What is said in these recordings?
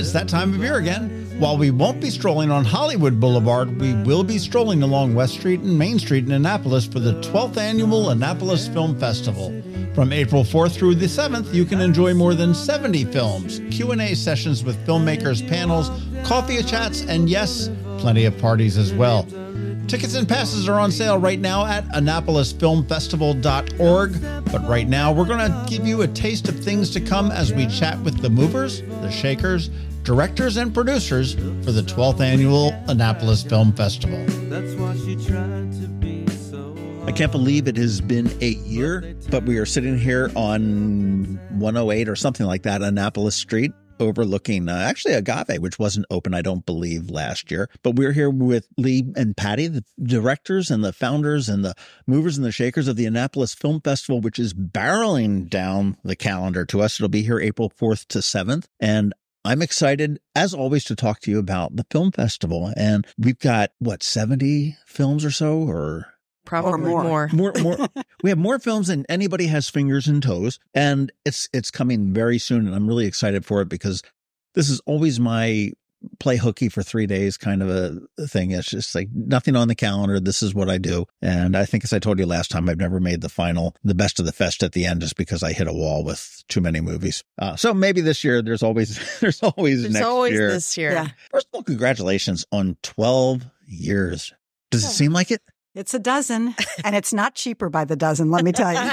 it's that time of year again. While we won't be strolling on Hollywood Boulevard, we will be strolling along West Street and Main Street in Annapolis for the 12th Annual Annapolis Film Festival. From April 4th through the 7th, you can enjoy more than 70 films, Q&A sessions with filmmakers, panels, coffee chats, and yes, plenty of parties as well. Tickets and passes are on sale right now at AnnapolisFilmFestival.org. But right now, we're going to give you a taste of things to come as we chat with the movers, the shakers, directors, and producers for the 12th Annual Annapolis Film Festival. That's why she tried to be so. I can't believe it has been a year, but we are sitting here on 108 or something like that, Annapolis Street, overlooking actually Agave, which wasn't open, I don't believe, last year. But we're here with Lee and Patty, the directors and the founders and the movers and the shakers of the Annapolis Film Festival, which is barreling down the calendar to us. It'll be here April 4th to 7th. And I'm excited, as always, to talk to you about the film festival. And we've got, 70 films or so, or... Probably more. More. We have more films than anybody has fingers and toes, and it's coming very soon, and I'm really excited for it because this is always my play hooky for 3 days kind of a thing. It's just like nothing on the calendar. This is what I do. And I think, as I told you last time, I've never made the best of the fest at the end just because I hit a wall with too many movies. So maybe this year there's always next year. This year. Yeah. First of all, congratulations on 12 years. Does it seem like it? It's a dozen, and it's not cheaper by the dozen, let me tell you.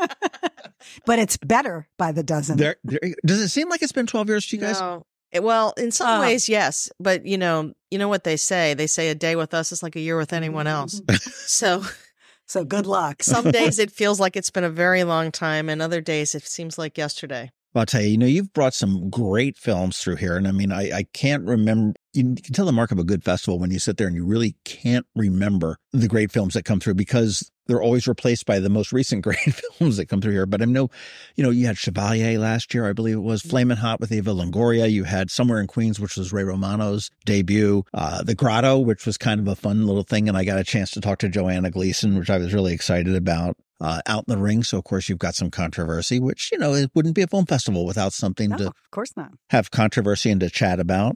But it's better by the dozen. Does it seem like it's been 12 years to you guys? No. Well, in some ways, yes. But you know what they say? They say a day with us is like a year with anyone else. So good luck. Some days it feels like it's been a very long time, and other days it seems like yesterday. Well, I'll tell you, you've brought some great films through here. And I mean, I can't remember. You can tell the mark of a good festival when you sit there and you really can't remember the great films that come through because they're always replaced by the most recent great films that come through here. But I know, you had Chevalier last year, I believe it was, Flamin' Hot with Eva Longoria. You had Somewhere in Queens, which was Ray Romano's debut. The Grotto, which was kind of a fun little thing. And I got a chance to talk to Joanna Gleason, which I was really excited about. Out in the Ring. So, of course, you've got some controversy, which, it wouldn't be a film festival without something to, of course not, have controversy and to chat about.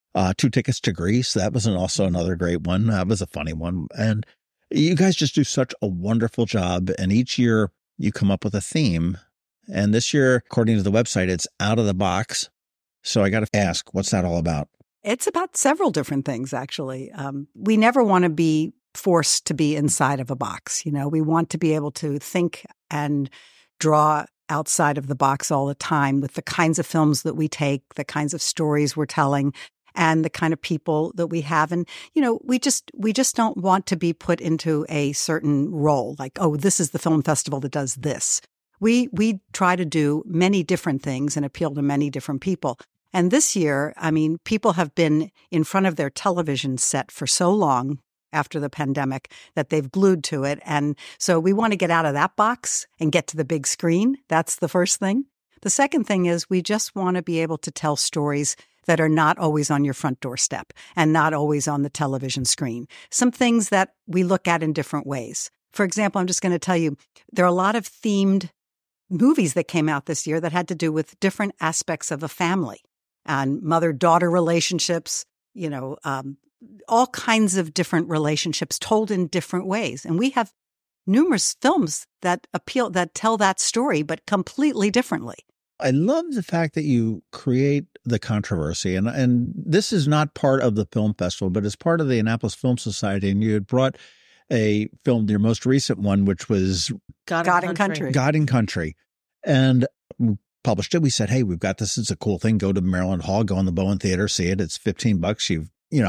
2 Tickets to Greece. That was also another great one. That was a funny one. And you guys just do such a wonderful job. And each year you come up with a theme. And this year, according to the website, it's out of the box. So I got to ask, what's that all about? It's about several different things, actually. We never want to be forced to be inside of a box. We want to be able to think and draw outside of the box all the time with the kinds of films that we take, the kinds of stories we're telling, and the kind of people that we have. And, we just don't want to be put into a certain role, like, oh, this is the film festival that does this. We try to do many different things and appeal to many different people. And this year, people have been in front of their television set for so long after the pandemic that they've glued to it. And so we want to get out of that box and get to the big screen. That's the first thing. The second thing is we just want to be able to tell stories that are not always on your front doorstep and not always on the television screen. Some things that we look at in different ways. For example, I'm just going to tell you, there are a lot of themed movies that came out this year that had to do with different aspects of a family and mother-daughter relationships, all kinds of different relationships told in different ways. And we have numerous films that tell that story, but completely differently. I love the fact that you create the controversy. And this is not part of the film festival, but it's part of the Annapolis Film Society. And you had brought a film, your most recent one, which was God and Country. God and Country. And we published it. We said, hey, we've got this. It's a cool thing. Go to Maryland Hall, go in the Bowen Theater, see it. It's $15.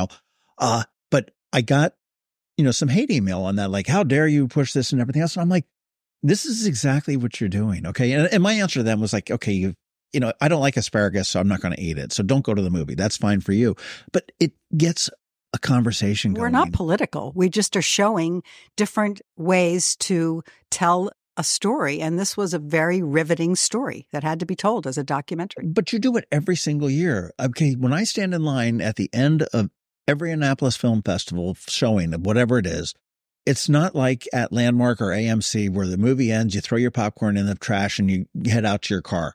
But I got, some hate email on that, like, how dare you push this and everything else. And I'm like, this is exactly what you're doing. Okay. And my answer to them was like, okay, I don't like asparagus, so I'm not going to eat it. So don't go to the movie. That's fine for you. But it gets a conversation going. We're not political. We just are showing different ways to tell a story. And this was a very riveting story that had to be told as a documentary. But you do it every single year. Okay. When I stand in line at the end of every Annapolis Film Festival showing of whatever it is, it's not like at Landmark or AMC where the movie ends, you throw your popcorn in the trash and you head out to your car.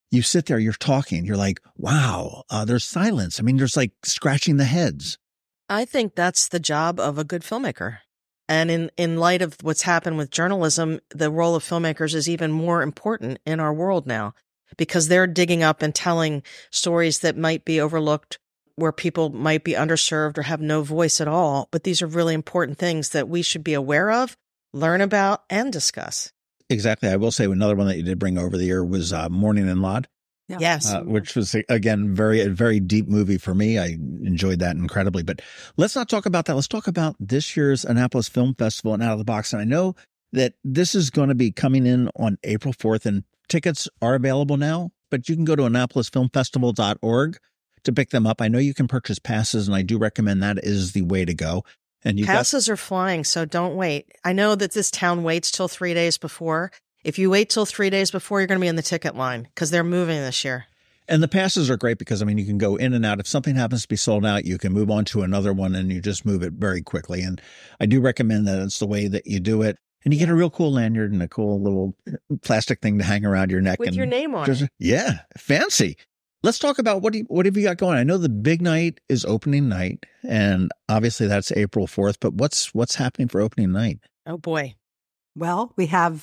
you sit there, you're talking, you're like, wow, there's silence. I mean, there's like scratching the heads. I think that's the job of a good filmmaker. And in light of what's happened with journalism, the role of filmmakers is even more important in our world now, because they're digging up and telling stories that might be overlooked, where people might be underserved or have no voice at all. But these are really important things that we should be aware of, learn about, and discuss. Exactly. I will say another one that you did bring over the year was Morning in Laud. Yeah. Yes. Which was, again, a very deep movie for me. I enjoyed that incredibly. But let's not talk about that. Let's talk about this year's Annapolis Film Festival and Out of the Box. And I know that this is going to be coming in on April 4th, and tickets are available now, but you can go to AnnapolisFilmFestival.org to pick them up. I know you can purchase passes, and I do recommend that is the way to go. And passes are flying, so don't wait. I know that this town waits till 3 days before. If you wait till 3 days before, you're going to be in the ticket line because they're moving this year. And the passes are great because, I mean, you can go in and out. If something happens to be sold out, you can move on to another one and you just move it very quickly. And I do recommend that it's the way that you do it. And you get a real cool lanyard and a cool little plastic thing to hang around your neck. With your name on it. Yeah, fancy. Let's talk about what have you got going? I know the big night is opening night, and obviously that's April 4th, but what's happening for opening night? Oh, boy. Well,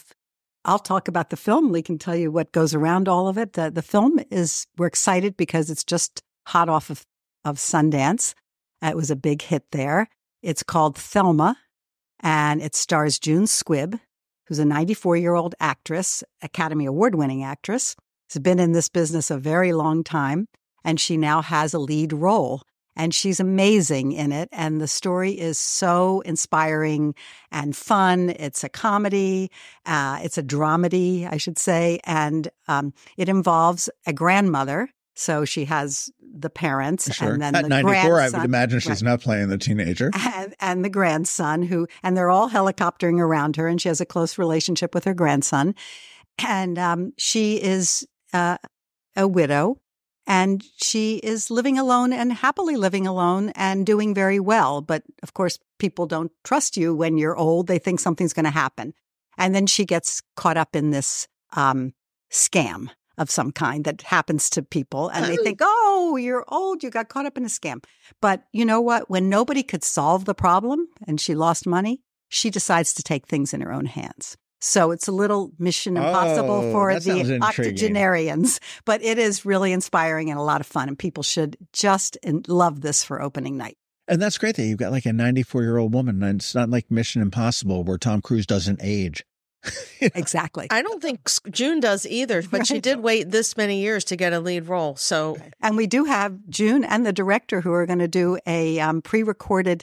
I'll talk about the film. Lee can tell you what goes around all of it. The film we're excited because it's just hot off of Sundance. It was a big hit there. It's called Thelma, and it stars June Squibb, who's a 94-year-old actress, Academy Award-winning actress. She's been in this business a very long time, and she now has a lead role. And she's amazing in it. And the story is so inspiring and fun. It's a comedy. It's a dramedy, I should say. And it involves a grandmother. So she has the parents. Sure. And then at the 94, grandson, I would imagine she's not playing the teenager. And the grandson and they're all helicoptering around her. And she has a close relationship with her grandson. And she is a widow. And she is living alone and happily living alone and doing very well. But of course, people don't trust you when you're old. They think something's going to happen. And then she gets caught up in this scam of some kind that happens to people. And they think, oh, you're old. You got caught up in a scam. But you know what? When nobody could solve the problem and she lost money, she decides to take things in her own hands. So it's a little Mission Impossible for the octogenarians, but it is really inspiring and a lot of fun, and people should just love this for opening night. And that's great that you've got like a 94-year-old woman, and it's not like Mission Impossible where Tom Cruise doesn't age. Exactly. I don't think June does either, but she did wait this many years to get a lead role. So, and we do have June and the director who are going to do a pre-recorded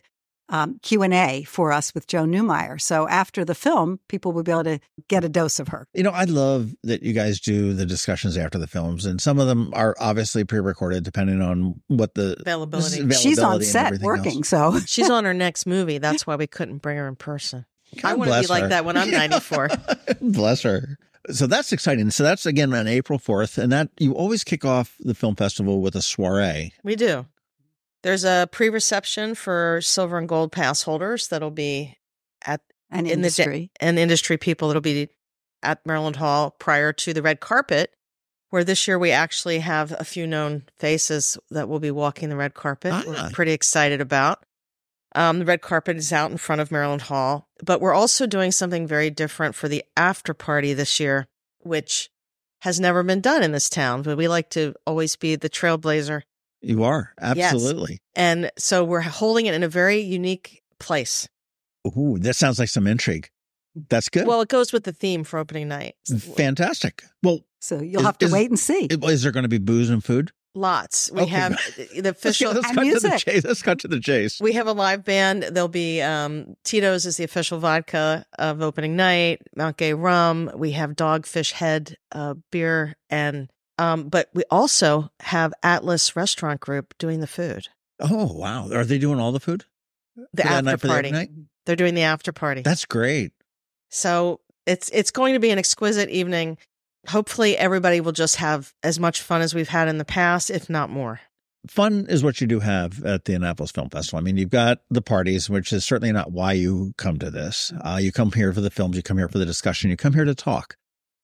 Q&A for us with Joe Newmeyer. So after the film, people will be able to get a dose of her. You know, I love that you guys do the discussions after the films, and some of them are obviously pre-recorded depending on what the availability. She's on set working, else. so she's on her next movie. That's why we couldn't bring her in person. God I want to be like that when I'm 94. Bless her. So that's exciting. So that's again on April 4th, and that you always kick off the film festival with a soiree. We do. There's a pre-reception for silver and gold pass holders that'll be at industry people that'll be at Maryland Hall prior to the red carpet, where this year we actually have a few known faces that will be walking the red carpet. We're pretty excited about. The red carpet is out in front of Maryland Hall, but we're also doing something very different for the after party this year, which has never been done in this town, but we like to always be the trailblazer. You are. Absolutely. Yes. And so we're holding it in a very unique place. Ooh, that sounds like some intrigue. That's good. Well, it goes with the theme for opening night. Fantastic. Well, so you'll have to wait and see. Is there going to be booze and food? Lots. We have the official let's cut to the chase. We have a live band. There'll be Tito's is the official vodka of opening night. Mount Gay rum. We have Dogfish Head beer, and but we also have Atlas Restaurant Group doing the food. Oh wow! Are they doing all the food? The after party. They're doing the after party. That's great. So it's going to be an exquisite evening. Hopefully everybody will just have as much fun as we've had in the past, if not more. Fun is what you do have at the Annapolis Film Festival. I mean, you've got the parties, which is certainly not why you come to this. You come here for the films. You come here for the discussion. You come here to talk.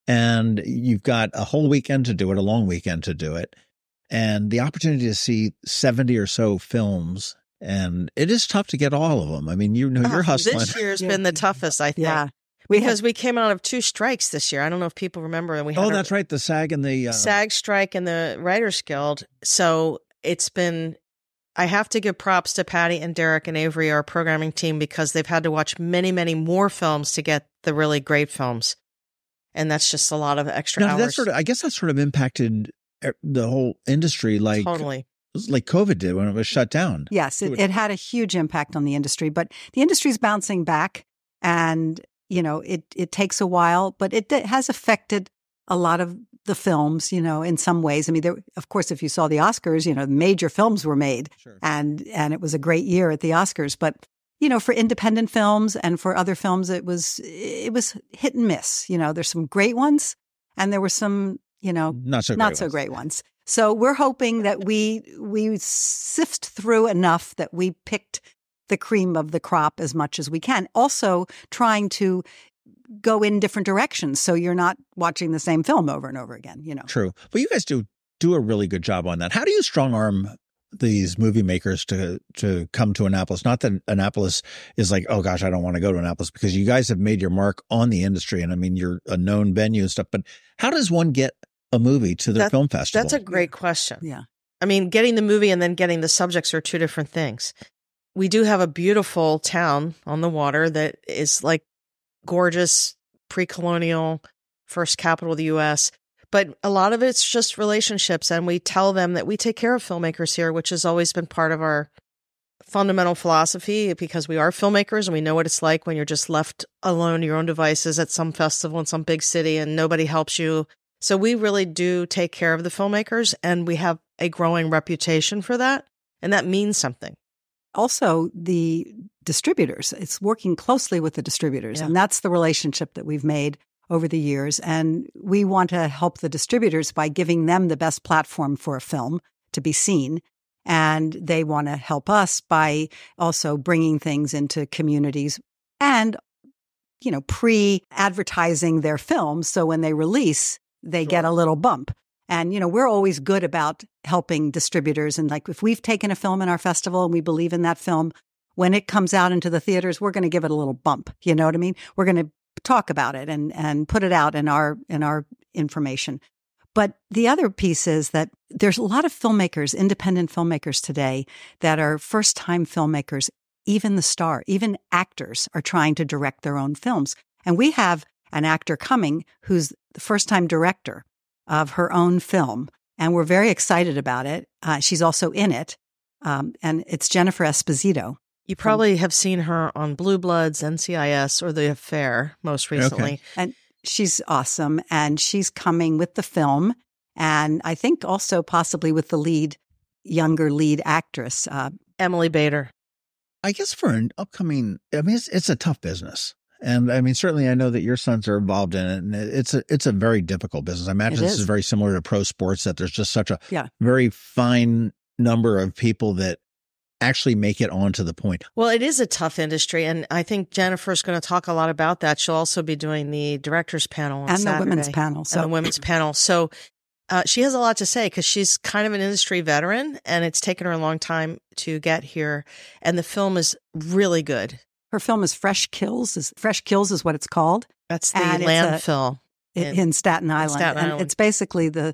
and you've got a whole weekend to do it, a long weekend to do it, and the opportunity to see 70 or so films. And it is tough to get all of them. I mean, you're hustling. This year's been the toughest, I think. Yeah. Because we came out of 2 strikes this year. I don't know if people remember. And we had that's right. The SAG and the SAG strike and the Writers Guild. So it's been, I have to give props to Patty and Derek and Avery, our programming team, because they've had to watch many, many more films to get the really great films. And that's just a lot of extra hours. I guess that sort of impacted the whole industry. Totally. Like COVID did when it was shut down. Yes, it had a huge impact on the industry, but the industry's bouncing back, and it takes a while, but it has affected a lot of the films, in some ways. I mean, of course, if you saw the Oscars, major films were made, sure. and it was a great year at the Oscars. But for independent films and for other films, it was hit and miss. There's some great ones, and there were some not so great ones. So we're hoping that we sift through enough that we picked the cream of the crop as much as we can. Also trying to go in different directions so you're not watching the same film over and over again, True. But you guys do a really good job on that. How do you strong arm these movie makers to come to Annapolis? Not that Annapolis is like, oh gosh, I don't want to go to Annapolis, because you guys have made your mark on the industry. And I mean, you're a known venue and stuff, but how does one get a movie to the film festival? That's a great question. Yeah. I mean, getting the movie and then getting the subjects are 2 different things. We do have a beautiful town on the water that is like gorgeous, pre-colonial, first capital of the U.S., but a lot of it's just relationships. And we tell them that we take care of filmmakers here, which has always been part of our fundamental philosophy, because we are filmmakers and we know what it's like when you're just left alone to your own devices at some festival in some big city and nobody helps you. So we really do take care of the filmmakers, and we have a growing reputation for that. And that means something. Also, the distributors, it's working closely with the distributors. Yeah. And that's the relationship that we've made over the years. And we want to help the distributors by giving them the best platform for a film to be seen. And they want to help us by also bringing things into communities and, pre-advertising their films. So when they release, they get a little bump. And, we're always good about helping distributors. And like, if we've taken a film in our festival and we believe in that film, when it comes out into the theaters, we're going to give it a little bump. You know what I mean? We're going to talk about it and put it out in our information. But the other piece is that there's a lot of filmmakers, independent filmmakers today, that are first-time filmmakers. Even actors are trying to direct their own films. And we have an actor coming who's the first-time director of her own film, and we're very excited about it. She's also in it, and it's Jennifer Esposito. You probably have seen her on Blue Bloods, NCIS, or The Affair most recently. Okay. And she's awesome, and she's coming with the film, and I think also possibly with the younger lead actress, Emily Bader. I guess for an upcoming, it's a tough business. And I mean, certainly I know that your sons are involved in it, and it's a very difficult business. I imagine this is very similar to pro sports, that there's just such a very fine number of people that actually make it onto the point. Well, it is a tough industry, and I think Jennifer's going to talk a lot about that. She'll also be doing the directors panel on Saturday. The women's panel. And the women's panel. So she has a lot to say because she's kind of an industry veteran, and it's taken her a long time to get here. And the film is really good. Her film is Fresh Kills. Fresh Kills is what it's called. That's the landfill in Staten Island. And it's basically the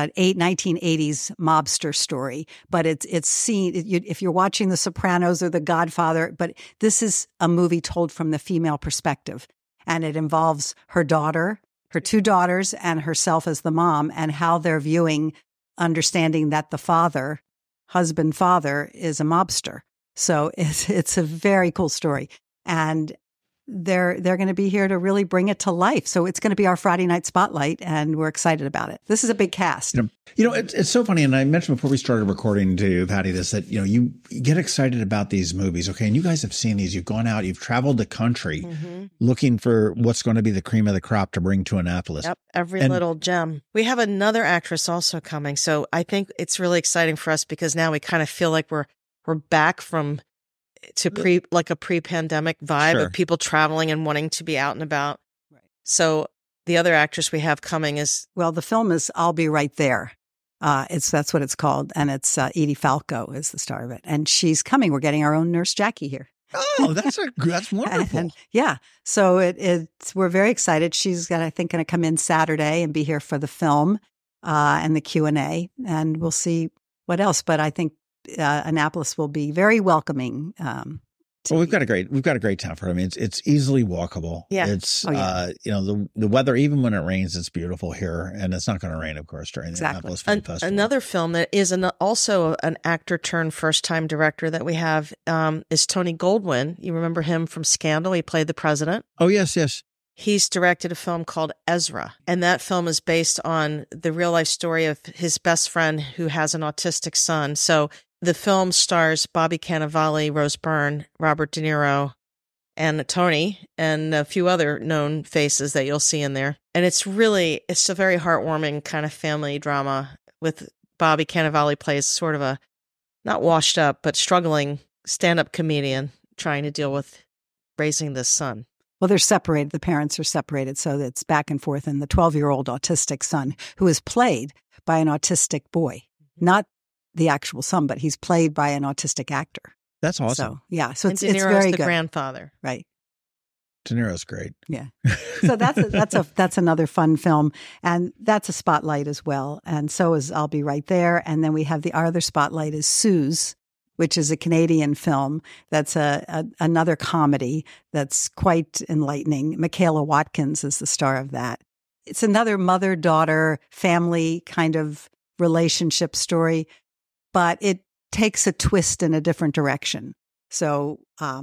1980s mobster story. But it's seen, if you're watching The Sopranos or The Godfather, but this is a movie told from the female perspective. And it involves her daughter, her 2 daughters, and herself as the mom, and how they're viewing, understanding that the father is a mobster. So it's a very cool story. And they're going to be here to really bring it to life. So it's going to be our Friday night spotlight, and we're excited about it. This is a big cast. It's so funny. And I mentioned before we started recording to Patty this, that, you get excited about these movies. Okay. And you guys have seen these, you've gone out, you've traveled the country looking for what's going to be the cream of the crop to bring to Annapolis. Yep. Every little gem. We have another actress also coming. So I think it's really exciting for us because now we kind of feel like we're back to a pre-pandemic vibe of people traveling and wanting to be out and about. Right. So the other actress we have coming is... Well, the film is I'll Be Right There. That's what it's called. And it's Edie Falco is the star of it. And she's coming. We're getting our own Nurse Jackie here. Oh, that's wonderful. And yeah. So we're very excited. She's going to come in Saturday and be here for the film and the Q&A. And we'll see what else. But I think Annapolis will be very welcoming. Well, we've got a great town for it. I mean, it's easily walkable. Yeah. It's, the weather, even when it rains, it's beautiful here. And it's not going to rain, of course, during the Annapolis Film Festival. Another film that is also an actor turned first-time director that we have is Tony Goldwyn. You remember him from Scandal? He played the president. Oh, yes, yes. He's directed a film called Ezra. And that film is based on the real-life story of his best friend who has an autistic son. So the film stars Bobby Cannavale, Rose Byrne, Robert De Niro, and Tony, and a few other known faces that you'll see in there. And it's a very heartwarming kind of family drama with Bobby Cannavale plays sort of a, not washed up, but struggling stand-up comedian trying to deal with raising this son. Well, they're separated. The parents are separated, so it's back and forth. And the 12-year-old autistic son, who is played by an autistic boy, not the actual son, but he's played by an autistic actor. That's awesome. So, yeah. So it's very good. Grandfather. Right. De Niro's great. Yeah. So that's another fun film. And that's a spotlight as well. And so is I'll Be Right There. And then we have our other spotlight is Suze, which is a Canadian film. That's another comedy that's quite enlightening. Michaela Watkins is the star of that. It's another mother-daughter family kind of relationship story, but it takes a twist in a different direction. So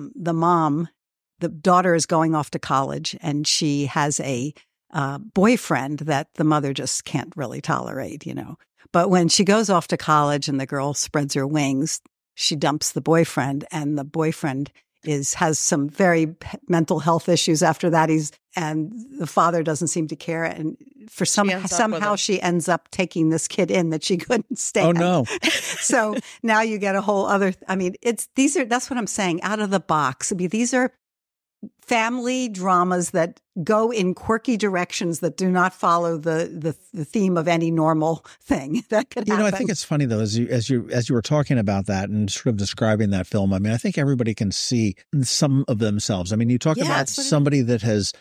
the daughter is going off to college, and she has a boyfriend that the mother just can't really tolerate, But when she goes off to college and the girl spreads her wings, she dumps the boyfriend, and the boyfriend has some very mental health issues after that. And the father doesn't seem to care. And somehow she ends up taking this kid in that she couldn't stand. Oh no. So now you get a whole other, that's what I'm saying, out of the box. These are family dramas that go in quirky directions that do not follow the theme of any normal thing that could happen. I think it's funny though, as you were talking about that and sort of describing that film. I mean, I think everybody can see some of themselves. I mean, you talk about somebody that has,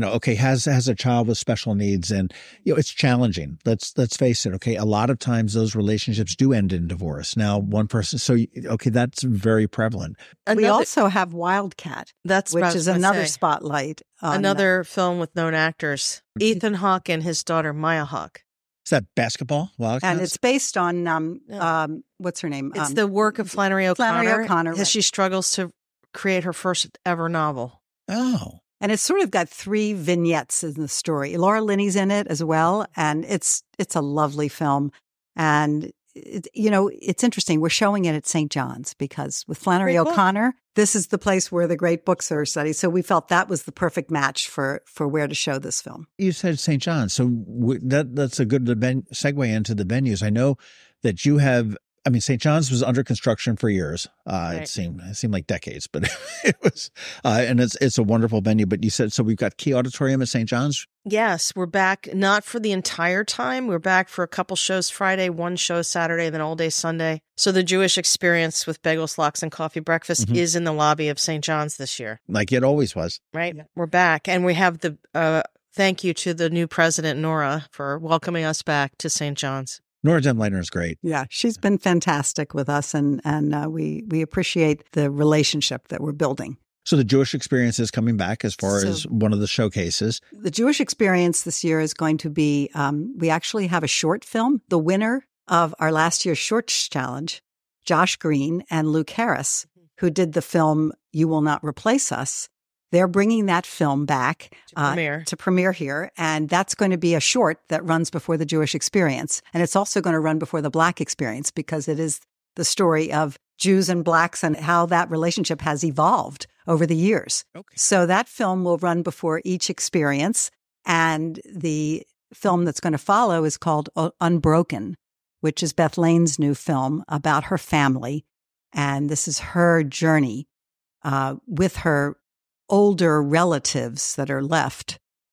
has a child with special needs, and it's challenging. Let's face it. Okay, a lot of times those relationships do end in divorce. Now, one person, that's very prevalent. We also have Wildcat, which is another spotlight. Another film with known actors: Ethan Hawke and his daughter Maya Hawke. Is that basketball? Wildcats? And it's based on what's her name? It's the work of Flannery O'Connor. Flannery O'Connor, as she struggles to create her first ever novel. Oh. And it's sort of got 3 vignettes in the story. Laura Linney's in it as well, and it's a lovely film. And it's interesting. We're showing it at St. John's because with Flannery O'Connor, this is the place where the great books are studied. So we felt that was the perfect match for where to show this film. You said St. John's, so that's a good segue into the venues. I know that you have. I mean, St. John's was under construction for years. Right. It seemed like decades, but it was, and it's a wonderful venue. But you said, so we've got Key Auditorium at St. John's? Yes, we're back, not for the entire time. We're back for a couple shows Friday, one show Saturday, then all day Sunday. So the Jewish Experience with Bagels, Lox, and Coffee Breakfast is in the lobby of St. John's this year. Like it always was. Right. Yeah. We're back. And we have thank you to the new president, Nora, for welcoming us back to St. John's. Nora Demleitner is great. Yeah, she's been fantastic with us, and we appreciate the relationship that we're building. So the Jewish Experience is coming back as far as one of the showcases. The Jewish Experience this year is going to be, we actually have a short film. The winner of our last year's Shorts Challenge, Josh Green and Luke Harris, who did the film You Will Not Replace Us, they're bringing that film back to premiere here. And that's going to be a short that runs before the Jewish Experience. And it's also going to run before the Black Experience because it is the story of Jews and Blacks and how that relationship has evolved over the years. Okay. So that film will run before each experience. And the film that's going to follow is called Unbroken, which is Beth Lane's new film about her family. And this is her journey with her older relatives that are left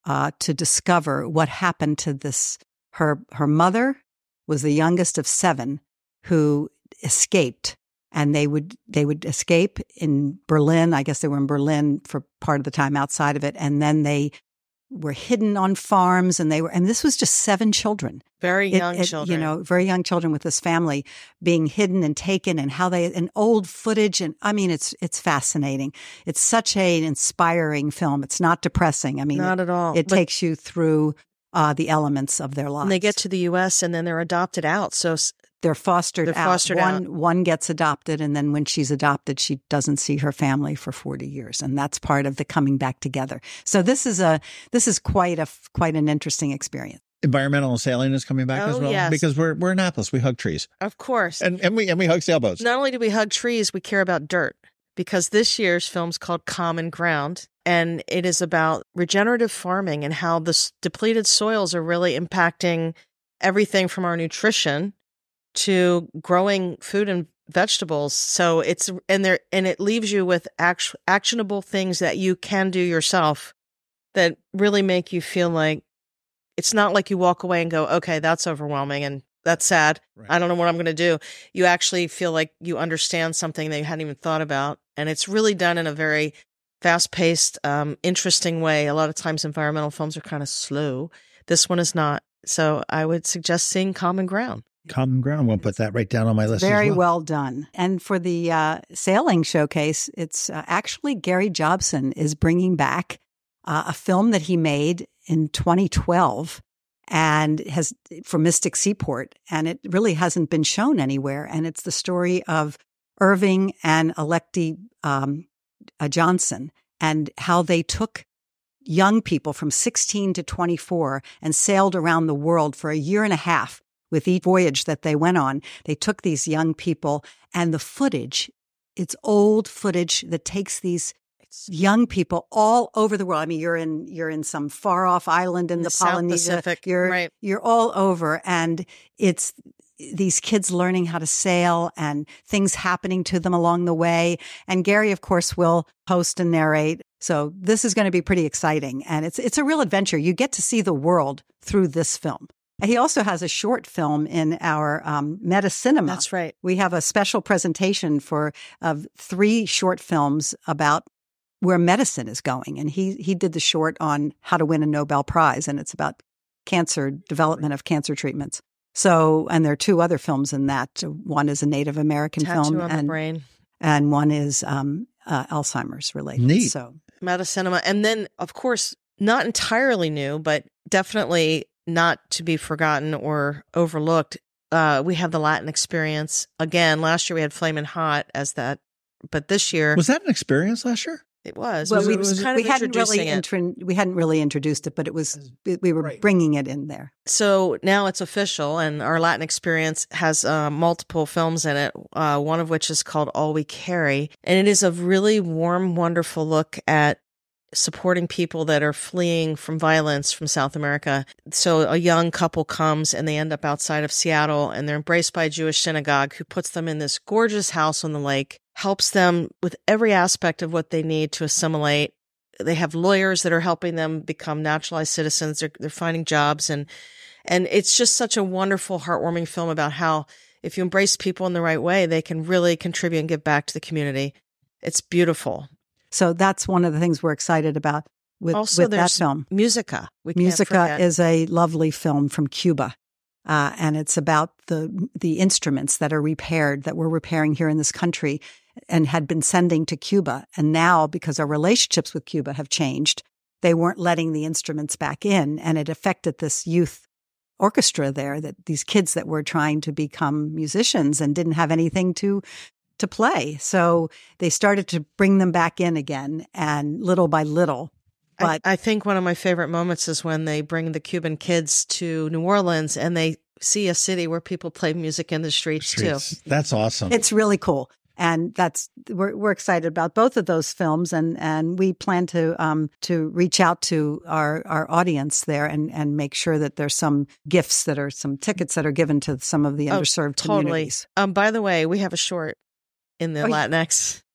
to discover what happened to this. Her mother was the youngest of 7 who escaped, and they would escape in Berlin. I guess they were in Berlin for part of the time outside of it, and then they were hidden on farms, and this was just 7 children. Very young children. Very young children with this family being hidden and taken, and old footage. And I mean, it's fascinating. It's such an inspiring film. It's not depressing. I mean, not at all. It takes you through the elements of their lives. And they get to the U.S. and then they're adopted out. So they're fostered out. Out. One gets adopted, and then when she's adopted, she doesn't see her family for 40 years, and that's part of the coming back together. So this is quite an interesting experience. Environmental sailing is coming back as well, yes. Because we're in Annapolis. We hug trees, of course, and we hug sailboats. Not only do we hug trees, we care about dirt, because this year's film's called Common Ground, and it is about regenerative farming and how the depleted soils are really impacting everything from our nutrition to growing food and vegetables. So it leaves you with actionable things that you can do yourself that really make you feel like it's not like you walk away and go, okay, that's overwhelming and that's sad. Right. I don't know what I'm going to do. You actually feel like you understand something that you hadn't even thought about. And it's really done in a very fast-paced, interesting way. A lot of times environmental films are kind of slow. This one is not. So I would suggest seeing Common Ground. Common Ground. We'll put that right down on my list. Very as well done. And for the sailing showcase, it's actually Gary Jobson is bringing back a film that he made in 2012 and has for Mystic Seaport, and it really hasn't been shown anywhere. And it's the story of Irving and Aleki Johnson and how they took young people from 16 to 24 and sailed around the world for a year and a half. With each voyage that they went on, they took these young people, and the footage, it's old footage that takes these young people all over the world. I mean, you're in some far off island in the Polynesia. South Pacific. You're all over, and it's these kids learning how to sail and things happening to them along the way. And Gary, of course, will host and narrate. So this is going to be pretty exciting, and it's a real adventure. You get to see the world through this film. He also has a short film in our Meta Cinema. That's right. We have a special presentation of 3 short films about where medicine is going. And he did the short on how to win a Nobel Prize, and it's about development of cancer treatments. So, and there are 2 other films in that. One is a Native American film. Tattoo on the Brain. And one is Alzheimer's related. Neat. So Meta Cinema. And then, of course, not entirely new, but definitely not to be forgotten or overlooked. We have the Latin Experience. Again, last year we had Flamin' Hot as that, but this year... Was that an experience last year? It was. Well, we hadn't really introduced it, but we were bringing it in there. So now it's official, and our Latin Experience has multiple films in it, one of which is called All We Carry. And it is a really warm, wonderful look at supporting people that are fleeing from violence from South America. So a young couple comes and they end up outside of Seattle, and they're embraced by a Jewish synagogue who puts them in this gorgeous house on the lake, helps them with every aspect of what they need to assimilate. They have lawyers that are helping them become naturalized citizens. They're finding jobs. And it's just such a wonderful, heartwarming film about how if you embrace people in the right way, they can really contribute and give back to the community. It's beautiful. So that's one of the things we're excited about with that film. Musica. Musica is a lovely film from Cuba. And it's about the instruments that are repaired, that we're repairing here in this country and had been sending to Cuba. And now, because our relationships with Cuba have changed, they weren't letting the instruments back in. And it affected this youth orchestra there, that these kids that were trying to become musicians and didn't have anything to play. So they started to bring them back in again, and little by little. But I think one of my favorite moments is when they bring the Cuban kids to New Orleans and they see a city where people play music in the streets too. That's awesome. It's really cool. And we're excited about both of those films, and we plan to reach out to our audience there and make sure that there's some gifts that are some tickets that are given to some of the underserved communities. By the way, we have a short in the Latinx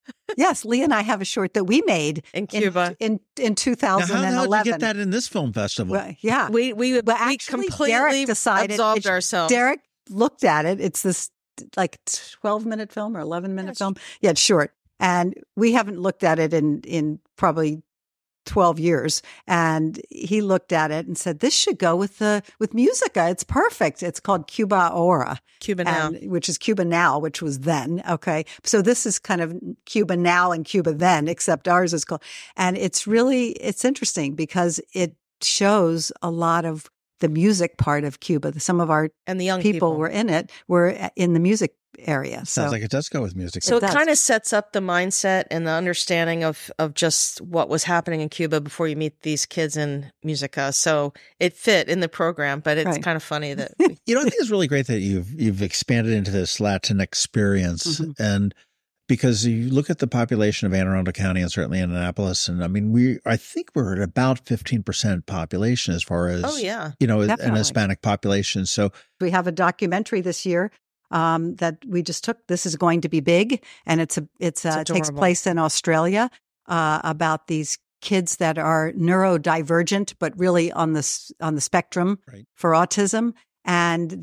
Yes, Lee and I have a short that we made in Cuba in 2011. Now, how did you get that in this film festival? Well, yeah, we completely Derek decided absolved ourselves. Derek looked at it. It's this like 12-minute film or 11-minute film. Yeah, it's short, and we haven't looked at it in probably 12 years. And he looked at it and said, "This should go with Musica. It's perfect." It's called Cuba Ahora. Cuba Now. Which is Cuba Now, which was then. Okay. So this is kind of Cuba Now and Cuba Then, except ours is called. And it's interesting because it shows a lot of the music part of Cuba. Some of our and the young people were in it, were in the music area. Sounds like it does go with music. So it kind of sets up the mindset and the understanding of just what was happening in Cuba before you meet these kids in Musica. So it fit in the program, but it's kind of funny that I think it's really great that you've expanded into this Latin experience, and because you look at the population of Anne Arundel County and certainly in Annapolis, and I mean I think we're at about 15% population as far as an Hispanic population. So we have a documentary this year that we just took. This is going to be big, and it takes place in Australia about these kids that are neurodivergent, but really on the spectrum for autism. And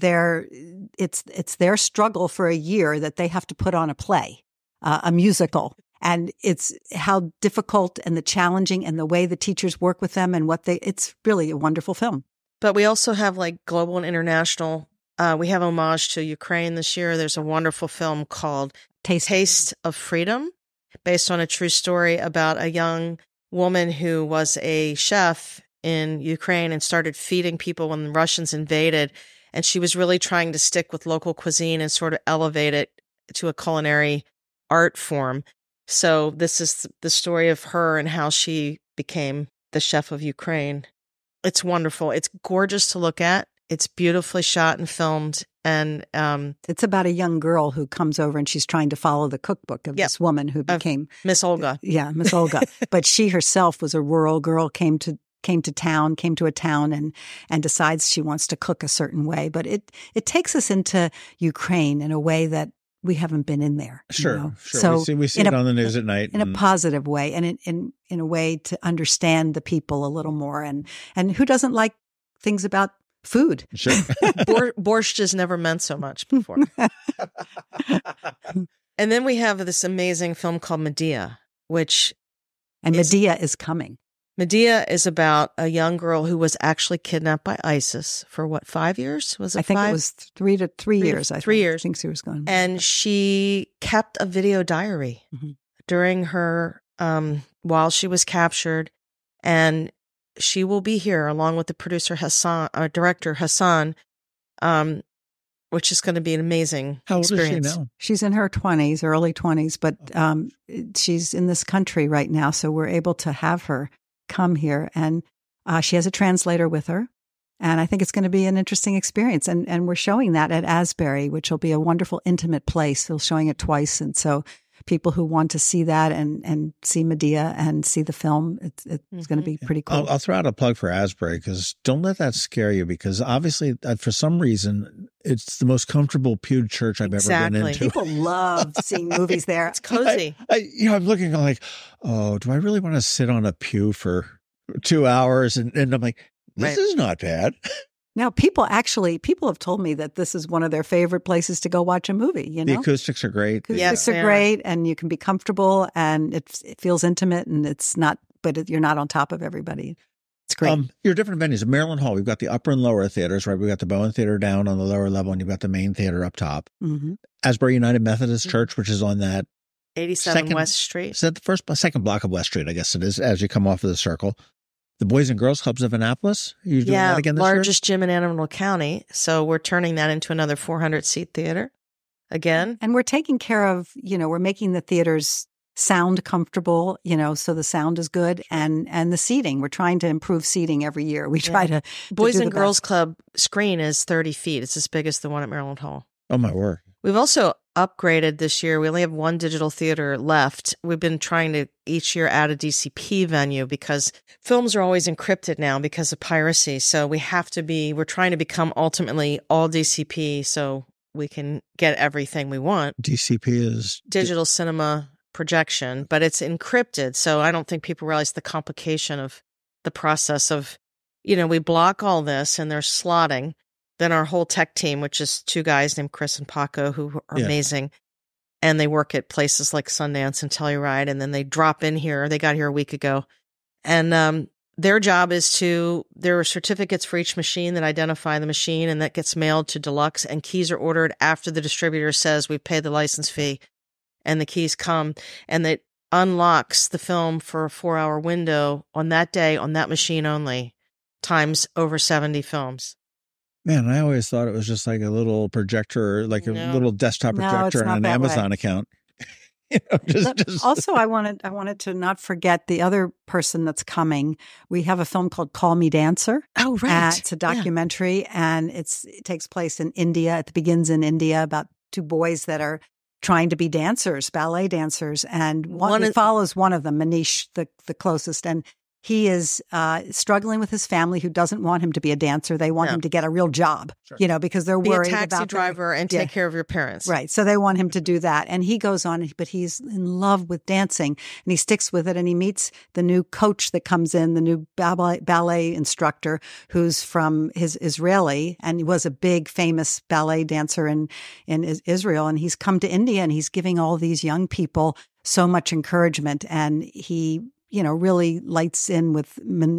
it's their struggle for a year that they have to put on a play, a musical. And it's how difficult and the challenging and the way the teachers work with them and it's really a wonderful film. But we also have like global and international. We have homage to Ukraine this year. There's a wonderful film called Taste of Freedom, based on a true story about a young woman who was a chef in Ukraine and started feeding people when the Russians invaded. And she was really trying to stick with local cuisine and sort of elevate it to a culinary art form. So this is the story of her and how she became the chef of Ukraine. It's wonderful. It's gorgeous to look at. It's beautifully shot and filmed. And it's about a young girl who comes over and she's trying to follow the cookbook of this woman who became Miss Olga. Yeah, Miss Olga. But she herself was a rural girl, came to a town and decides she wants to cook a certain way. But it takes us into Ukraine in a way that we haven't been in there. Sure. So we see it on the news at night. In a positive way and in a way to understand the people a little more. And who doesn't like things about food? Sure. Borscht has never meant so much before. And then we have this amazing film called Medea, Medea is coming. Medea is about a young girl who was actually kidnapped by ISIS for 5 years? Was it 5? I think it was 3 years. 3 years. I think she was gone. And she kept a video diary during her, while she was captured. And she will be here along with the director Hassan, which is going to be an amazing experience. How old is she now? She's in her 20s, early 20s, but she's in this country right now. So we're able to have her come here, and she has a translator with her, and I think it's going to be an interesting experience. And we're showing that at Asbury, which will be a wonderful, intimate place. We're showing it twice, and so people who want to see that and see Medea and see the film, it's going to be pretty cool. I'll throw out a plug for Asbury, because don't let that scare you, because obviously for some reason it's the most comfortable pewed church I've ever been into. People love seeing movies there. It's cozy. I'm looking like, oh, do I really want to sit on a pew for 2 hours? And I'm like, this is not bad. Now, people have told me that this is one of their favorite places to go watch a movie. The acoustics are great. Acoustics are great, and you can be comfortable, and it feels intimate, and it's not, but you're not on top of everybody. It's great. Your different venues. At Maryland Hall, we've got the upper and lower theaters, right? We've got the Bowen Theater down on the lower level, and you've got the main theater up top. Mm-hmm. Asbury United Methodist Church, which is on that 87 West Street. Is that the second block of West Street, I guess it is, as you come off of the circle. The Boys and Girls Clubs of Annapolis? Are you doing that again this year? Largest gym in Anne Arundel County. So we're turning that into another 400-seat theater again. And we're taking care of, we're making the theaters sound comfortable, so the sound is good, and the seating. We're trying to improve seating every year. We try to Boys and Girls Club screen is 30 feet. It's as big as the one at Maryland Hall. Oh, my word. We've also upgraded this year. We only have one digital theater left. We've been trying to each year add a DCP venue because films are always encrypted now because of piracy. So we're trying to become ultimately all DCP so we can get everything we want. DCP is? Digital Cinema projection, but it's encrypted. So I don't think people realize the complication of the process of, we block all this and there's slotting. Then our whole tech team, which is 2 guys named Chris and Paco, who are amazing. And they work at places like Sundance and Telluride. And then they drop in here. They got here a week ago. And their job is there are certificates for each machine that identify the machine, and that gets mailed to Deluxe. And keys are ordered after the distributor says we've paid the license fee. And the keys come. And it unlocks the film for a 4-hour window on that day, on that machine only, times over 70 films. Man, I always thought it was just like a little projector, like a little desktop projector on an Amazon account. Also, I wanted to not forget the other person that's coming. We have a film called Call Me Dancer. Oh, right. It's a documentary, and it takes place in India. It begins in India about 2 boys that are trying to be dancers, ballet dancers, and it follows one of them, Manish, the closest, and he is struggling with his family who doesn't want him to be a dancer. They want him to get a real job, because they're worried about be a taxi driver and take care of your parents. Right. So they want him to do that. And he goes on, but he's in love with dancing, and he sticks with it. And he meets the new coach that comes in, the new ballet instructor, who's his Israeli, and he was a big famous ballet dancer in Israel. And he's come to India, and he's giving all these young people so much encouragement. And he really lights in with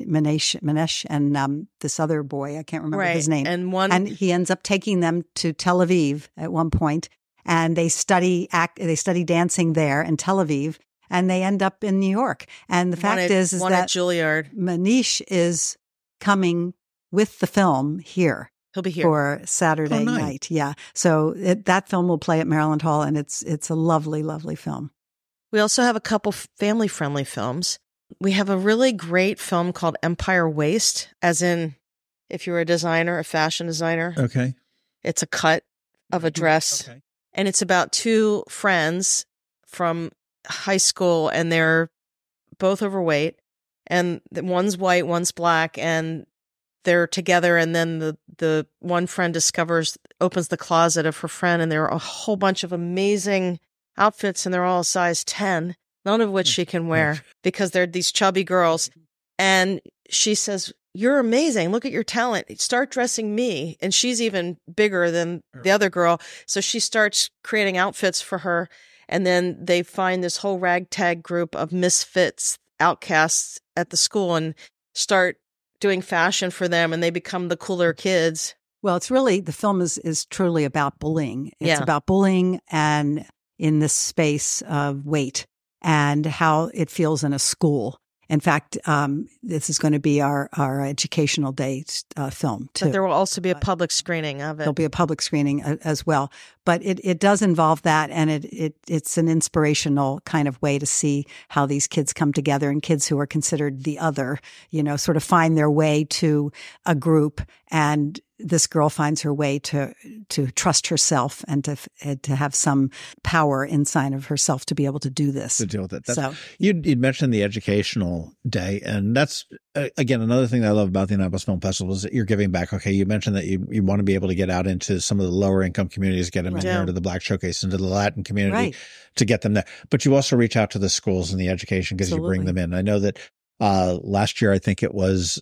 Manesh and this other boy. I can't remember his name. And he ends up taking them to Tel Aviv at one point, and they study dancing there in Tel Aviv, and they end up in New York. And the fact is that at Juilliard. Manish is coming with the film here. He'll be here for Saturday night. Yeah. So that film will play at Maryland Hall, and it's a lovely, lovely film. We also have a couple family-friendly films. We have a really great film called Empire Waist, as in if you're a fashion designer. Okay. It's a cut of a dress. Okay. And it's about 2 friends from high school, and they're both overweight. And one's white, one's black, and they're together. And then the one friend opens the closet of her friend, and there are a whole bunch of amazing outfits, and they're all size 10. None of which she can wear because they're these chubby girls. And she says, "You're amazing. Look at your talent. Start dressing me." And she's even bigger than the other girl. So she starts creating outfits for her. And then they find this whole ragtag group of misfits, outcasts at the school, and start doing fashion for them. And they become the cooler kids. Well, it's really, the film is truly about bullying. It's about bullying, and in this space of weight, and how it feels in a school. In fact, this is going to be our educational day film, too. But there will also be a public screening of it. There'll be a public screening as well. But it does involve that, and it's an inspirational kind of way to see how these kids come together, and kids who are considered the other, sort of find their way to a group. And this girl finds her way to trust herself and to have some power inside of herself to be able to do this. To deal with it. You'd mentioned the educational day, and that's, again, another thing that I love about the Annapolis Film Festival is that you're giving back. Okay, you mentioned that you want to be able to get out into some of the lower income communities, get them in there, into the Black Showcase, into the Latin community, to get them there. But you also reach out to the schools and the education because you bring them in. I know that last year, I think it was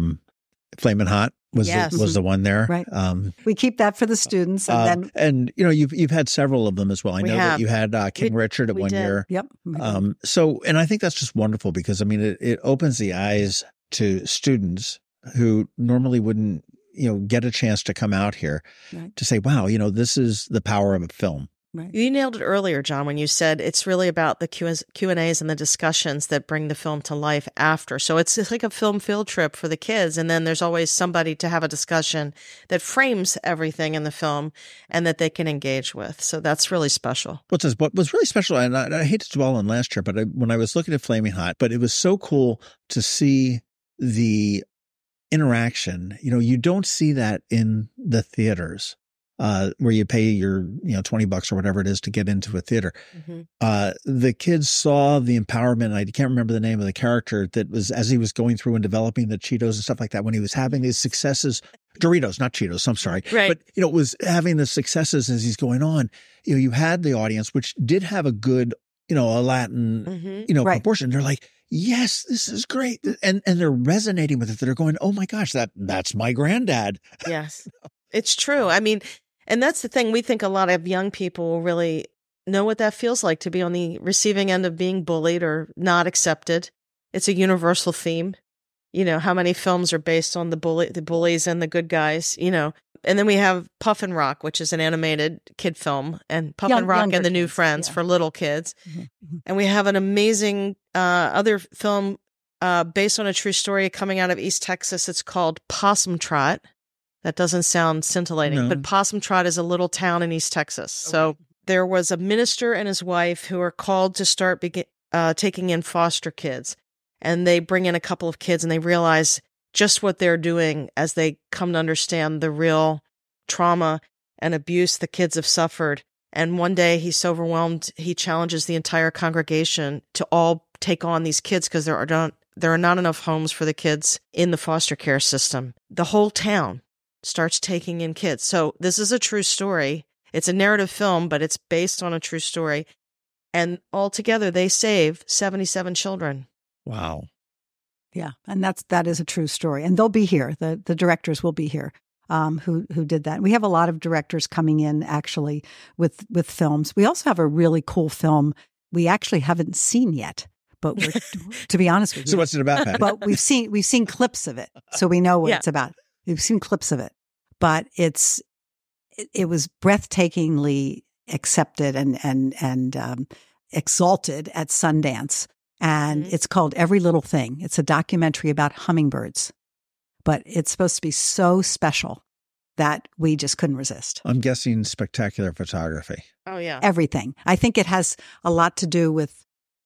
Flamin' Hot was the one there. Right. We keep that for the students, and you've had several of them as well. I know that you had King Richard at one year. Yep. So, and I think that's just wonderful because it opens the eyes to students who normally wouldn't get a chance to come out here to say, wow, this is the power of a film. Right. You nailed it earlier, John, when you said it's really about the Q&As and the discussions that bring the film to life after. So it's like a film field trip for the kids. And then there's always somebody to have a discussion that frames everything in the film and that they can engage with. So that's really special. What was really special, and I hate to dwell on last year, but when I was looking at Flaming Hot, but it was so cool to see the interaction. You don't see that in the theaters. Where you pay your, $20 or whatever it is to get into a theater. Mm-hmm. The kids saw the empowerment. I can't remember the name of the character that was, as he was going through and developing the Cheetos and stuff like that, when he was having these successes, Doritos, not Cheetos, I'm sorry. Right. But, was having the successes as he's going on. You had the audience, which did have a good a Latin, Right. proportion. They're like, yes, this is great. And they're resonating with it. They're going, oh my gosh, that's my granddad. Yes, it's true. I mean, and that's the thing. We think a lot of young people will really know what that feels like to be on the receiving end of being bullied or not accepted. It's a universal theme. How many films are based on the bullies and the good guys, And then we have Puffin Rock, which is an animated kid film, and Puffin Rock and the New Friends for little kids. Mm-hmm. And we have an amazing other film based on a true story coming out of East Texas. It's called Possum Trot. That doesn't sound scintillating, but Possum Trot is a little town in East Texas. Okay. So there was a minister and his wife who are called to start taking in foster kids. And they bring in a couple of kids and they realize just what they're doing as they come to understand the real trauma and abuse the kids have suffered. And one day he's so overwhelmed, he challenges the entire congregation to all take on these kids because there are not enough homes for the kids in the foster care system. The whole town starts taking in kids. So this is a true story. It's a narrative film, but it's based on a true story. And altogether, they save 77 children. Wow. Yeah. And that is a true story. And they'll be here. The directors will be here who did that. We have a lot of directors coming in actually with films. We also have a really cool film we actually haven't seen yet, but we're, to be honest with you. So what's it about, Patty? But we've seen clips of it. So we know what it's about. We've seen clips of it, but it was breathtakingly accepted and exalted at Sundance. And it's called Every Little Thing. It's a documentary about hummingbirds, but it's supposed to be so special that we just couldn't resist. I'm guessing spectacular photography. Oh, yeah. Everything. I think it has a lot to do with,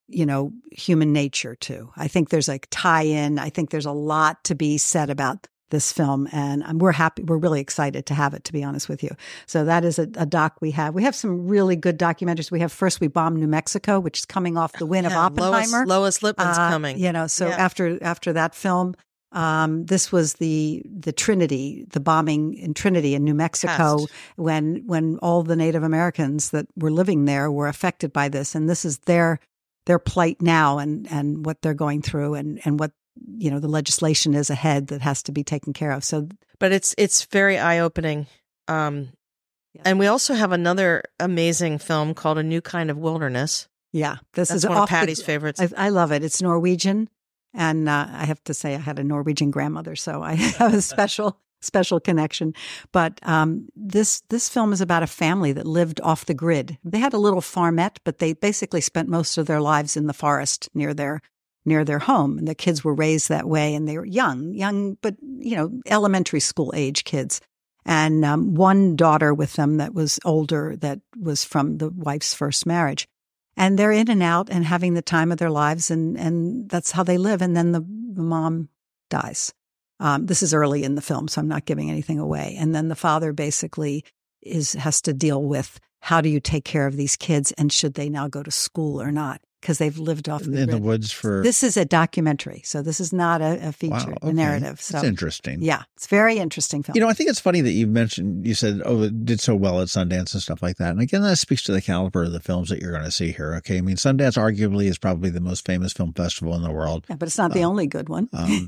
human nature too. I think there's a tie-in. I think there's a lot to be said about this film, and we're happy. We're really excited to have it, to be honest with you. So that is a doc we have. We have some really good documentaries. We have First We Bombed New Mexico, which is coming off the win of Oppenheimer. Lois Lippman's coming. So after that film, this was the Trinity, the bombing in Trinity in New Mexico, when all the Native Americans that were living there were affected by this, and this is their plight now, and what they're going through, and what the legislation is ahead that has to be taken care of. So, but it's very eye-opening. And we also have another amazing film called A New Kind of Wilderness. Yeah, that's is one of Patty's favorites. I love it. It's Norwegian, and I have to say I had a Norwegian grandmother, so I have a special connection. But this film is about a family that lived off the grid. They had a little farmette, but they basically spent most of their lives in the forest near their home. And the kids were raised that way, and they were young, but, elementary school age kids. And one daughter with them that was older, that was from the wife's first marriage. And they're in and out and having the time of their lives, and that's how they live. And then the mom dies. This is early in the film, so I'm not giving anything away. And then the father basically has to deal with, how do you take care of these kids, and should they now go to school or not? Because they've lived off in the woods for... This is a documentary, so this is not a feature, a narrative. So it's interesting. Yeah, it's a very interesting film. I think it's funny that you said, it did so well at Sundance and stuff like that. And again, that speaks to the caliber of the films that you're going to see here. Okay, I mean, Sundance arguably is probably the most famous film festival in the world. Yeah, but it's not the only good one.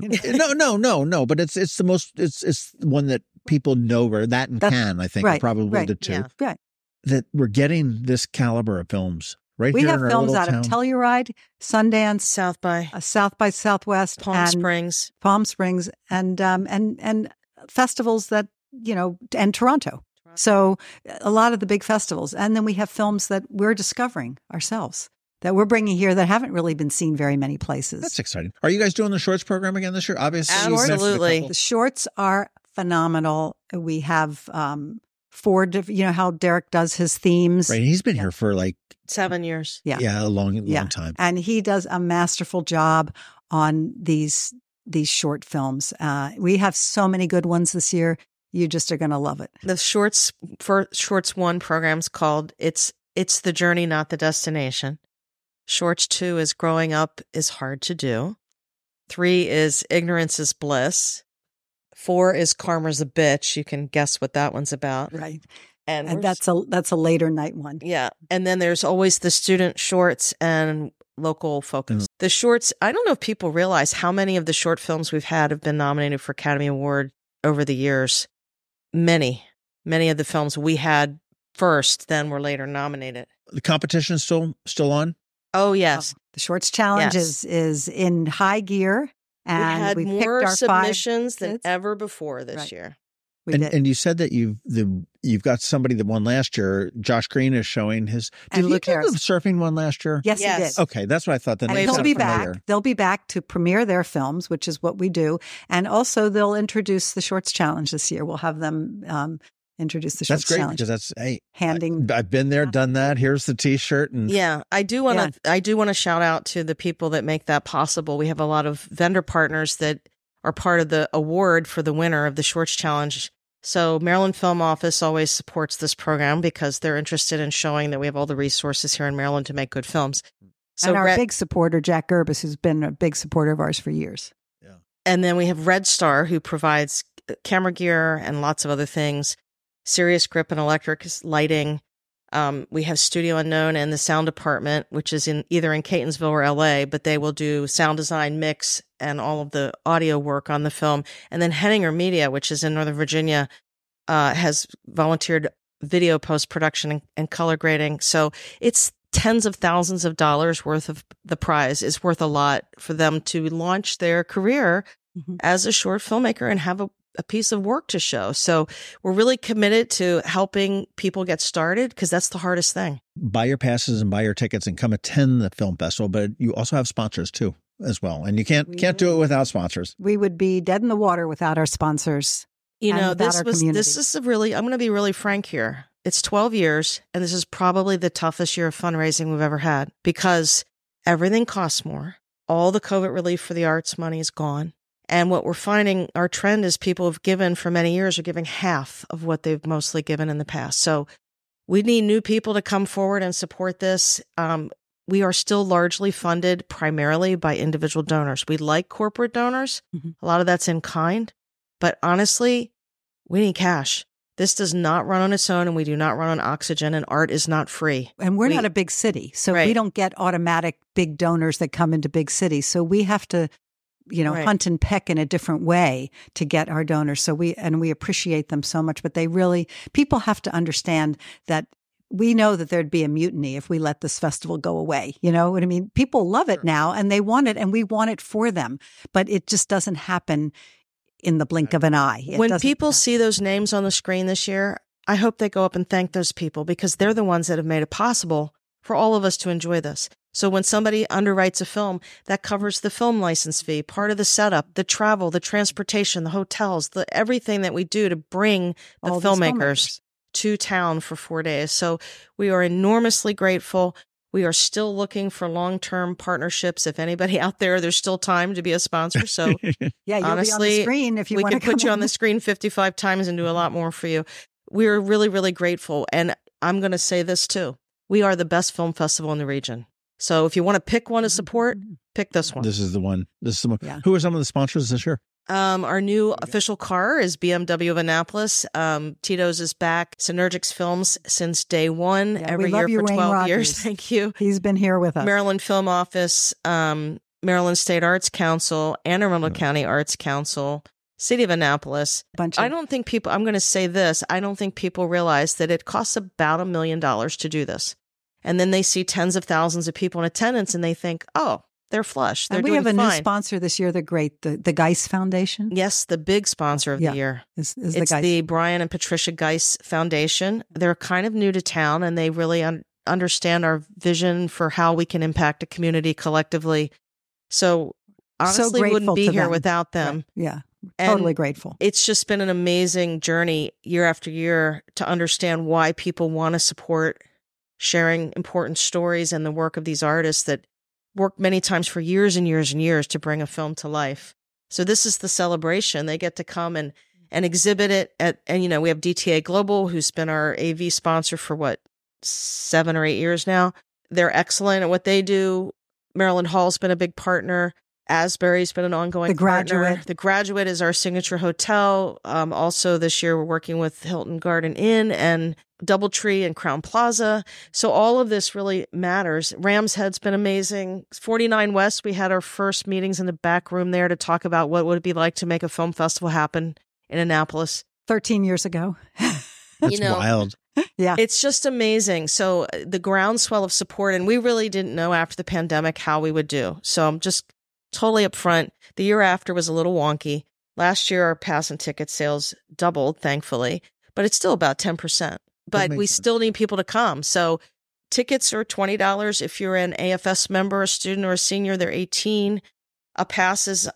No. But it's the most. It's one that people know. That and Cannes, I think, are probably the two. Yeah. Right. That we're getting this caliber of films. Right, we have films out of Telluride, Sundance, South by Southwest, Palm Springs, and festivals that and Toronto. So a lot of the big festivals, and then we have films that we're discovering ourselves that we're bringing here that haven't really been seen very many places. That's exciting. Are you guys doing the shorts program again this year? Obviously, absolutely. The shorts are phenomenal. We have 4 different, how Derek does his themes. Right. He's been here for 7 years. Yeah. Yeah. A long time. And he does a masterful job on these short films. We have so many good ones this year. You just are going to love it. The Shorts 1 program's called It's the Journey, Not the Destination. Shorts 2 is Growing Up is Hard to Do. 3 is Ignorance is Bliss. 4 is Karma's a Bitch. You can guess what that one's about. Right. And that's a later night one. Yeah. And then there's always the student shorts and local focus. The shorts, I don't know if people realize how many of the short films we've had have been nominated for Academy Award over the years. Many of the films we had first, then were later nominated. The competition is still on? Oh, yes. The Shorts Challenge is in high gear. And we had more submissions than ever before this year. And you said that you've got somebody that won last year. Josh Green is showing his. Did he do the surfing one last year? Yes, he did. Okay, that's what I thought. And they'll be back. They'll be back to premiere their films, which is what we do, and also they'll introduce the Shorts Challenge this year. We'll have them introduce the Shorts Challenge. That's great because handing. I've been there, done that. Here's the T-shirt, and I do want to shout out to the people that make that possible. We have a lot of vendor partners that are part of the award for the winner of the Shorts Challenge. So Maryland Film Office always supports this program because they're interested in showing that we have all the resources here in Maryland to make good films. So and our big supporter, Jack Gerbis, who's been a big supporter of ours for years. Yeah. And then we have Red Star, who provides camera gear and lots of other things. Serious Grip and Electric lighting. We have Studio Unknown and the sound department, which is either in Catonsville or LA, but they will do sound design, mix, and all of the audio work on the film. And then Henninger Media, which is in Northern Virginia, has volunteered video post-production and color grading. So it's tens of thousands of dollars worth of the prize. Is worth a lot for them to launch their career as a short filmmaker and have a piece of work to show. So we're really committed to helping people get started because that's the hardest thing. Buy your passes and buy your tickets and come attend the film festival, but you also have sponsors too as well. And you can't do it without sponsors. We would be dead in the water without our sponsors. This is I'm going to be really frank here. It's 12 years and this is probably the toughest year of fundraising we've ever had because everything costs more. All the COVID relief for the arts money is gone. And what we're finding, our trend is people have given for many years are giving half of what they've mostly given in the past. So we need new people to come forward and support this. We are still largely funded primarily by individual donors. We like corporate donors. A lot of that's in kind. But honestly, we need cash. This does not run on its own, and we do not run on oxygen, and art is not free. And we're not a big city, so we don't get automatic big donors that come into big cities. So we have to hunt and peck in a different way to get our donors. So we appreciate them so much, but people have to understand that we know that there'd be a mutiny if we let this festival go away. You know what I mean? People love it now and they want it and we want it for them, but it just doesn't happen in the blink of an eye. When people see those names on the screen this year, I hope they go up and thank those people because they're the ones that have made it possible for all of us to enjoy this. So when somebody underwrites a film, that covers the film license fee, part of the setup, the travel, the transportation, the hotels, everything that we do to bring the filmmakers to town for 4 days. So we are enormously grateful. We are still looking for long-term partnerships. If anybody out there, there's still time to be a sponsor. So yeah, you'll honestly, be on the screen if you want to put you on the screen 55 times and do a lot more for you. We're really, really grateful. And I'm going to say this too. We are the best film festival in the region. So if you want to pick one to support, pick this one. This is the one. Yeah. Who are some of the sponsors this year? Our new official car is BMW of Annapolis. Tito's is back. Synergix Films since day one, every year for 12 years. Thank you. He's been here with us. Maryland Film Office, Maryland State Arts Council, Anne Arundel County Arts Council, City of Annapolis. I don't think people, I'm going to say this, I don't think people realize that it costs about $1 million to do this. And then they see tens of thousands of people in attendance and they think, oh, they're flush. They're doing fine. We have a new sponsor this year. They're great. The Geis Foundation. Yes, the big sponsor of the year. It's the Brian and Patricia Geis Foundation. They're kind of new to town and they really understand our vision for how we can impact a community collectively. So honestly, we wouldn't be here without them. Yeah. Totally grateful. It's just been an amazing journey year after year to understand why people want to support sharing important stories and the work of these artists that work many times for years and years and years to bring a film to life. So this is the celebration. They get to come and exhibit it and we have DTA Global, who's been our AV sponsor for 7 or 8 years now. They're excellent at what they do. Maryland Hall's been a big partner. Asbury's been an ongoing The Graduate. partner. The Graduate is our signature hotel. Also this year we're working with Hilton Garden Inn and DoubleTree and Crown Plaza. So all of this really matters. Ram's Head's been amazing. 49 West, we had our first meetings in the back room there to talk about what would it be like to make a film festival happen in Annapolis. 13 years ago. That's wild. Yeah. It's just amazing. So the groundswell of support, and we really didn't know after the pandemic how we would do. So I'm just totally upfront. The year after was a little wonky. Last year, our pass and ticket sales doubled, thankfully, but it's still about 10%. But we still need people to come. So tickets are $20. If you're an AFS member, a student, or a senior, they're $18. A pass is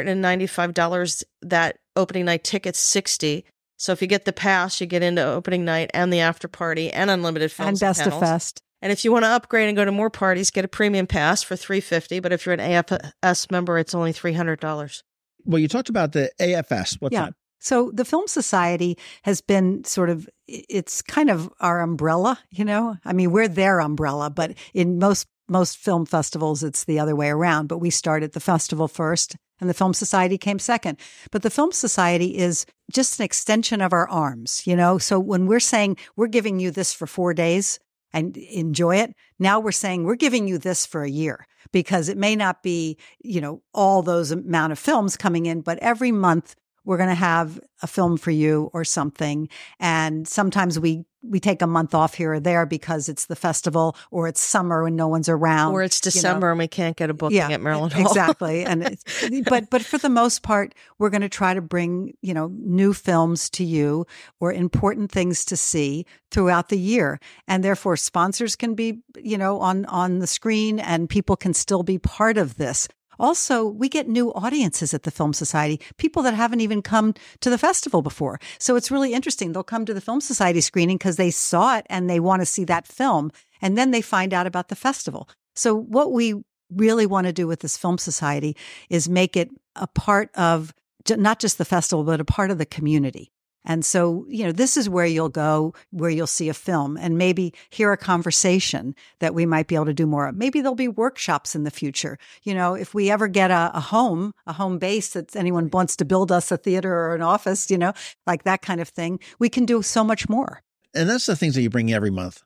$195. That opening night ticket's $60. So if you get the pass, you get into opening night and the after party and unlimited films and Best of Fest. And if you want to upgrade and go to more parties, get a premium pass for $350. But if you're an AFS member, it's only $300. Well, you talked about the AFS. What's that? So the Film Society has been sort of, it's kind of our umbrella, you know? I mean, we're their umbrella, but in most film festivals, it's the other way around. But we started the festival first and the Film Society came second. But the Film Society is just an extension of our arms, you know? So when we're saying we're giving you this for 4 days and enjoy it, now we're saying we're giving you this for a year, because it may not be, you know, all those amount of films coming in, but every month we're going to have a film for you or something. And sometimes we take a month off here or there because it's the festival, or it's summer and no one's around. Or it's December and we can't get a booking at Maryland Hall. Exactly. And but for the most part, we're going to try to bring, you know, new films to you or important things to see throughout the year. And therefore sponsors can be, you know, on the screen and people can still be part of this. Also, we get new audiences at the Film Society, people that haven't even come to the festival before. So it's really interesting. They'll come to the Film Society screening because they saw it and they want to see that film. And then they find out about the festival. So what we really want to do with this Film Society is make it a part of not just the festival, but a part of the community. And so, you know, this is where you'll go, where you'll see a film and maybe hear a conversation that we might be able to do more of. Maybe there'll be workshops in the future. You know, if we ever get a home base that anyone wants to build us a theater or an office, you know, like that kind of thing, we can do so much more. And that's the things that you bring every month.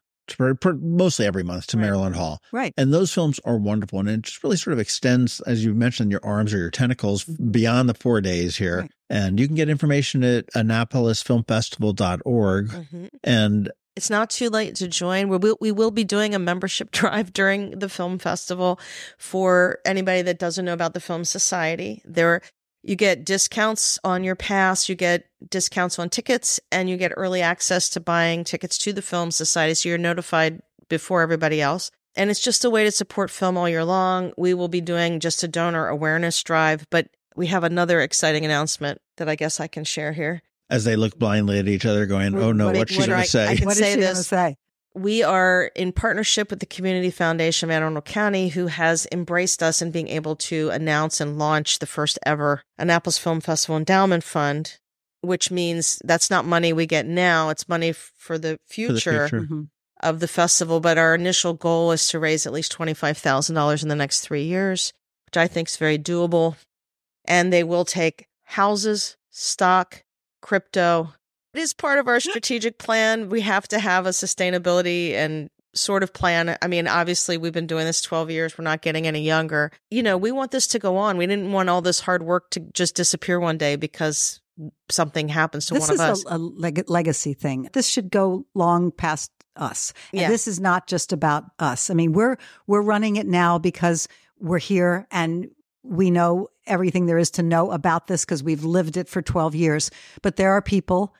Mostly every month to Maryland Hall. Right. And those films are wonderful. And it just really sort of extends, as you mentioned, your arms or your tentacles beyond the 4 days here. Right. And you can get information at AnnapolisFilmFestival.org. Mm-hmm. And it's not too late to join. We will be doing a membership drive during the film festival for anybody that doesn't know about the Film Society. You get discounts on your pass, you get discounts on tickets, and you get early access to buying tickets to the Film Society. So you're notified before everybody else. And it's just a way to support film all year long. We will be doing just a donor awareness drive, but we have another exciting announcement that I guess I can share here. As they look blindly at each other going, oh no, what's she going to say? I can what say is she this. going to say? We are in partnership with the Community Foundation of Anne Arundel County, who has embraced us in being able to announce and launch the first ever Annapolis Film Festival Endowment Fund, which means that's not money we get now. It's money for the future, of the festival. But our initial goal is to raise at least $25,000 in the next 3 years, which I think is very doable. And they will take houses, stock, crypto. It is part of our strategic plan. We have to have a sustainability and sort of plan. I mean, obviously, we've been doing this 12 years. We're not getting any younger. You know, we want this to go on. We didn't want all this hard work to just disappear one day because something happens to one of us. This is a legacy thing. This should go long past us. And this is not just about us. I mean, we're running it now because we're here and we know everything there is to know about this because we've lived it for 12 years. But there are people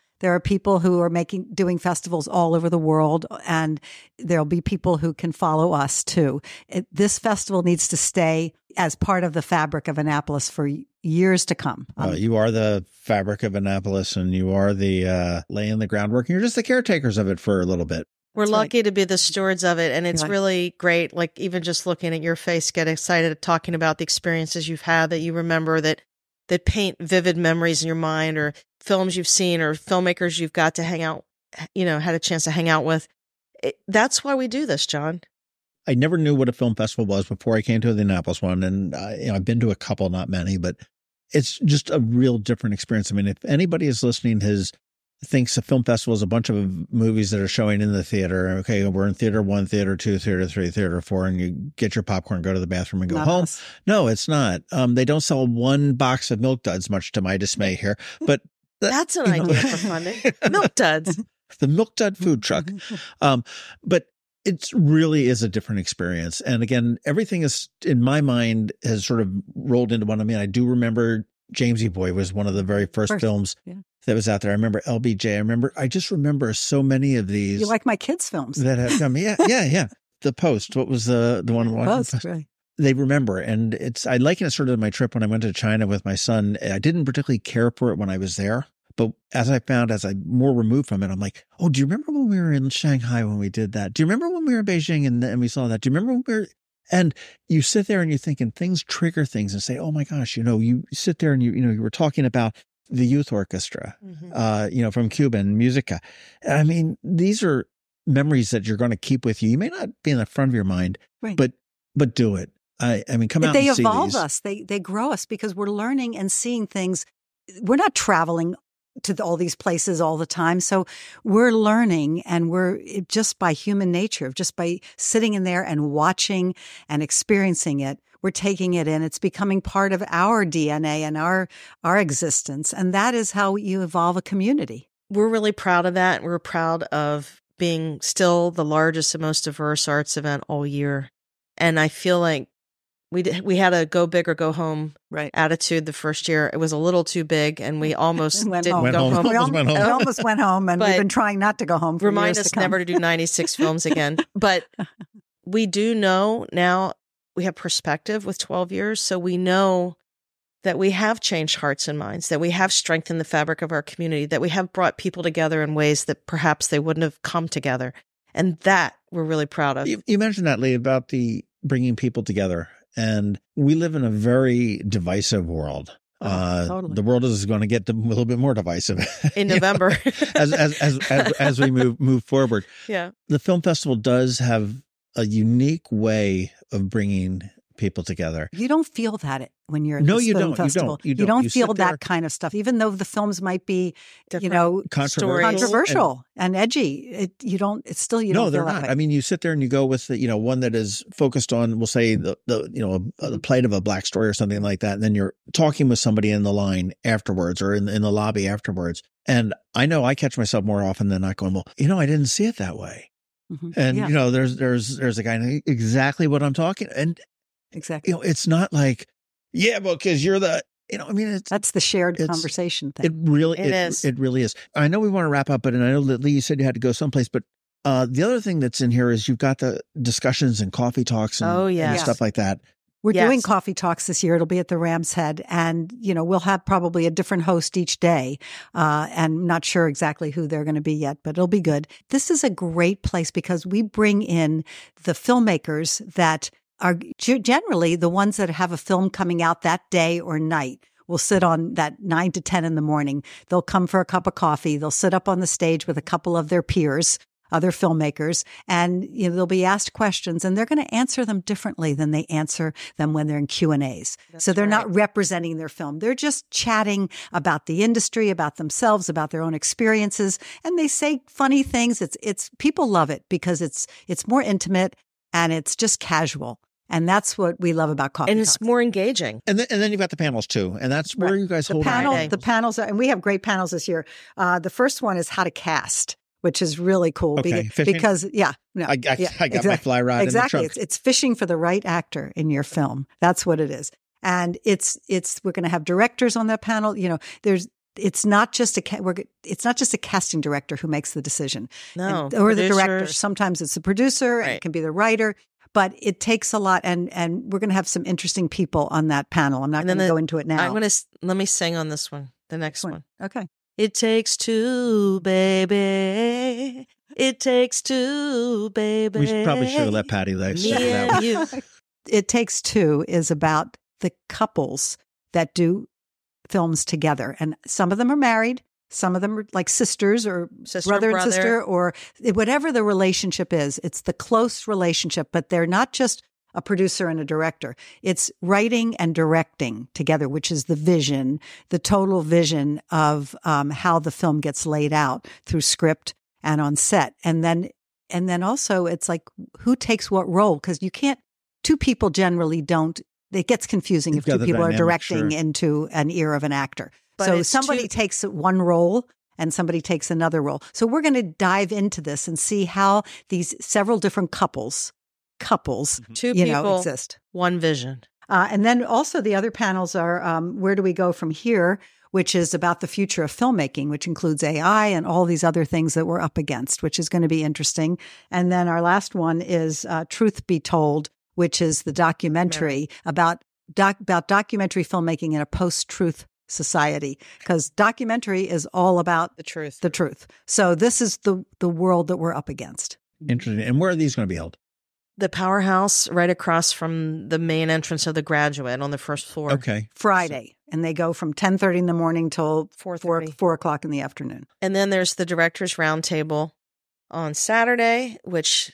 who are doing festivals all over the world, and there'll be people who can follow us too. This festival needs to stay as part of the fabric of Annapolis for years to come. You are the fabric of Annapolis, and you are the laying the groundwork. And you're just the caretakers of it for a little bit. We're lucky to be the stewards of it, and it's really great. Like even just looking at your face, get excited at talking about the experiences you've had that you remember that paint vivid memories in your mind, or films you've seen, or filmmakers you've got to hang out, you know, had a chance to hang out with. That's why we do this, John. I never knew what a film festival was before I came to the Annapolis one. And I've been to a couple, not many, but it's just a real different experience. I mean, if anybody is listening thinks a film festival is a bunch of movies that are showing in the theater. Okay, we're in theater 1, theater 2, theater 3, theater 4, and you get your popcorn, go to the bathroom, and go home. Us. No, it's not. They don't sell one box of Milk Duds, much to my dismay here. But that's an idea for funding. Milk Duds, the Milk Dud food truck. But it really is a different experience. And again, everything is in my mind has sort of rolled into one. I mean, I do remember Jamesy Boy was one of the very first films. Yeah. That was out there. I remember LBJ. I just remember so many of these. You like my kids' films that have come. Yeah. The Post. What was the one? Post, right. They remember. And I liken it sort of to my trip when I went to China with my son. I didn't particularly care for it when I was there. But as I'm more removed from it, I'm like, oh, do you remember when we were in Shanghai when we did that? Do you remember when we were in Beijing and we saw that? Do you remember when we were... And you sit there and you think, and things trigger things and say, oh my gosh, you sit there and you were talking about the youth orchestra, from Cuba and Musica. I mean, these are memories that you're going to keep with you. You may not be in the front of your mind, right. but do it. I mean, come out and see these. They evolve us. They grow us because we're learning and seeing things. We're not traveling to all these places all the time. So we're learning, and we're just by human nature, just by sitting in there and watching and experiencing it, we're taking it in. It's becoming part of our DNA and our existence. And that is how you evolve a community. We're really proud of that. We're proud of being still the largest and most diverse arts event all year. And I feel like we had a go big or go home attitude the first year. It was a little too big, and we almost didn't go home. We almost went home, and we've been trying not to go home. Remind us never to do 96 films again. But we do know now we have perspective with 12 years, so we know that we have changed hearts and minds, that we have strengthened the fabric of our community, that we have brought people together in ways that perhaps they wouldn't have come together. And that we're really proud of. You mentioned that, Lee, about the bringing people together. And we live in a very divisive world. Totally. The world is going to get a little bit more divisive in November as we move forward. Yeah, the film festival does have a unique way of bringing people together. You don't feel that when you're at this film festival. You don't feel that kind of stuff, even though the films might be, controversial and edgy. You don't feel they're that not. way. I mean, you sit there and you go with one that is focused on, we'll say the plight of a Black story or something like that. And then you're talking with somebody in the line afterwards or in the lobby afterwards. And I know I catch myself more often than not going, well, I didn't see it that way. Mm-hmm. And, there's a guy exactly what I'm talking. And exactly. It's not like, because you're the, that's the shared conversation thing. It really is. It really is. I know we want to wrap up, but I know that Lee, you said you had to go someplace, but the other thing that's in here is you've got the discussions and coffee talks and stuff like that. We're doing coffee talks this year. It'll be at the Ram's Head, and we'll have probably a different host each day. And not sure exactly who they're going to be yet, but it'll be good. This is a great place because we bring in the filmmakers that are generally the ones that have a film coming out that day or night. Will sit on that 9 to 10 in the morning. They'll come for a cup of coffee. They'll sit up on the stage with a couple of their peers, other filmmakers, and they'll be asked questions, and they're going to answer them differently than they answer them when they're in Q&As. So they're not representing their film. They're just chatting about the industry, about themselves, about their own experiences, and they say funny things. It's people love it because it's more intimate and it's just casual. And that's what we love about coffee. And it's more engaging. And then you've got the panels too. And that's where you guys hold on. The panels, and we have great panels this year. The first one is how to cast, which is really cool. Okay, because I got my fly rod in the trunk. It's fishing for the right actor in your film. That's what it is. And we're going to have directors on that panel. It's not just a casting director who makes the decision. No, or the director. Sometimes it's the producer, and it can be the writer. But it takes a lot, and we're going to have some interesting people on that panel. I'm not going to go into it now. Let me sing on this one, the next one. Okay. It takes two, baby. It takes two, baby. We probably should have let Patty Me and you. It Takes Two is about the couples that do films together, and some of them are married. Some of them are like sisters or Sister, brother and brother. sister, or whatever the relationship is. It's the close relationship, but they're not just a producer and a director. It's writing and directing together, which is the vision, the total vision of how the film gets laid out through script and on set. And then also it's like who takes what role? Because you can't, two people generally don't, it gets confusing if two people are directing into an ear of an actor. But so it's somebody takes one role and somebody takes another role. So we're going to dive into this and see how these several different couples, Two people, exist. One vision. And then also the other panels are Where Do We Go From Here, which is about the future of filmmaking, which includes AI and all these other things that we're up against, which is going to be interesting. And then our last one is Truth Be Told, which is the documentary about documentary filmmaking in a post-truth society, because documentary is all about The truth. the truth. So this is the world that we're up against. Interesting. And where are these going to be held? The Powerhouse, right across from the main entrance of the Graduate on the first floor. Okay. Friday, and they go from 10:30 in the morning till 4:30. 4 o'clock in the afternoon. And then there's the Directors Roundtable on Saturday, which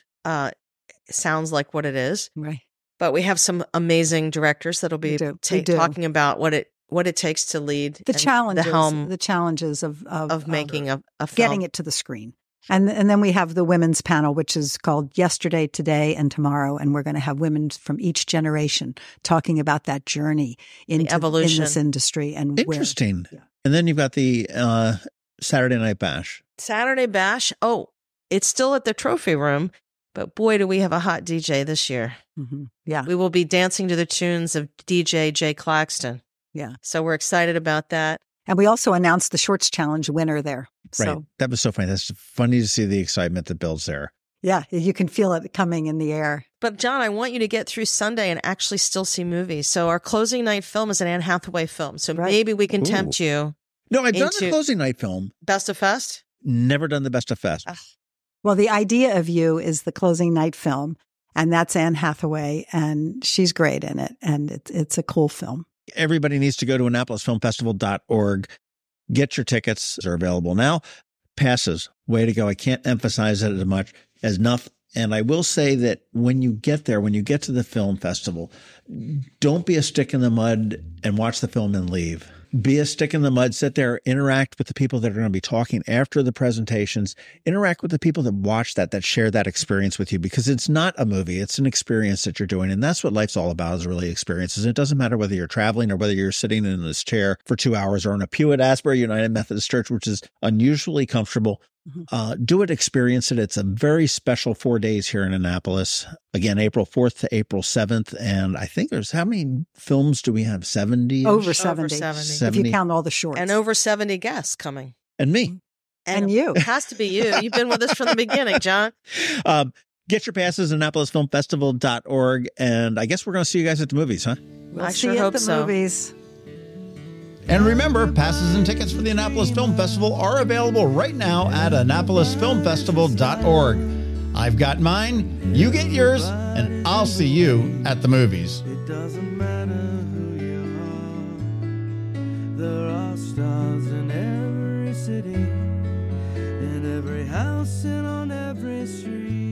sounds like what it is. Right. But we have some amazing directors that'll be We do. We do. talking about what it takes to lead The and challenges, the challenges of making a film. getting it to the screen. And then we have the women's panel, which is called Yesterday, Today, and Tomorrow. And we're going to have women from each generation talking about that journey into evolution. in this industry. And Interesting. Yeah. And then you've got the Saturday Night Bash. Saturday Bash. Oh, it's still at the Trophy Room, but boy, do we have a hot DJ this year. Yeah. We will be dancing to the tunes of DJ Jay Claxton. Yeah. So we're excited about that. And we also announced the Shorts Challenge winner there. Right. So, That was so funny. That's funny to see the excitement that builds there. yeah, you can feel it coming in the air. But John, I want you to get through Sunday and actually still see movies. So our closing night film is an Anne Hathaway film. So Right. maybe we can Ooh. tempt you. No, I've done the Into- closing night film. Best of Fest? Never done the Best of Fest. Well, the idea of you is the closing night film, and that's Anne Hathaway, and she's great in it, and it's a cool film. Everybody needs to go to AnnapolisFilmFestival.org. Get your tickets. They're available now. Passes. Way to go. I can't emphasize it as enough. And I will say that when you get there, when you get to the film festival, don't be a stick in the mud and watch the film and leave. Be a stick in the mud, sit there, interact with the people that are going to be talking after the presentations, interact with the people that watch that share that experience with you, because it's not a movie. It's an experience that you're doing. And that's what life's all about, is really experiences. It doesn't matter whether you're traveling or whether you're sitting in this chair for 2 hours or in a pew at Asbury United Methodist Church, which is unusually comfortable. Do it, experience it. It's a very special 4 days here in Annapolis. Again, April 4th to April 7th. And I think there's, how many films do we have? 70? Over 70, Over 70. if you count all the shorts. And over 70 guests coming. And me. And you. It has to be you. You've been with us from the beginning, John. Get your passes at AnnapolisFilmFestival.org. And I guess we're going to see you guys at the movies, huh? We'll I see sure you at hope the so. movies. And remember, passes and tickets for the Annapolis Film Festival are available right now at AnnapolisFilmFestival.org. I've got mine, you get yours, and I'll see you at the movies. It doesn't matter who you are. There are stars in every city, in every house and on every street.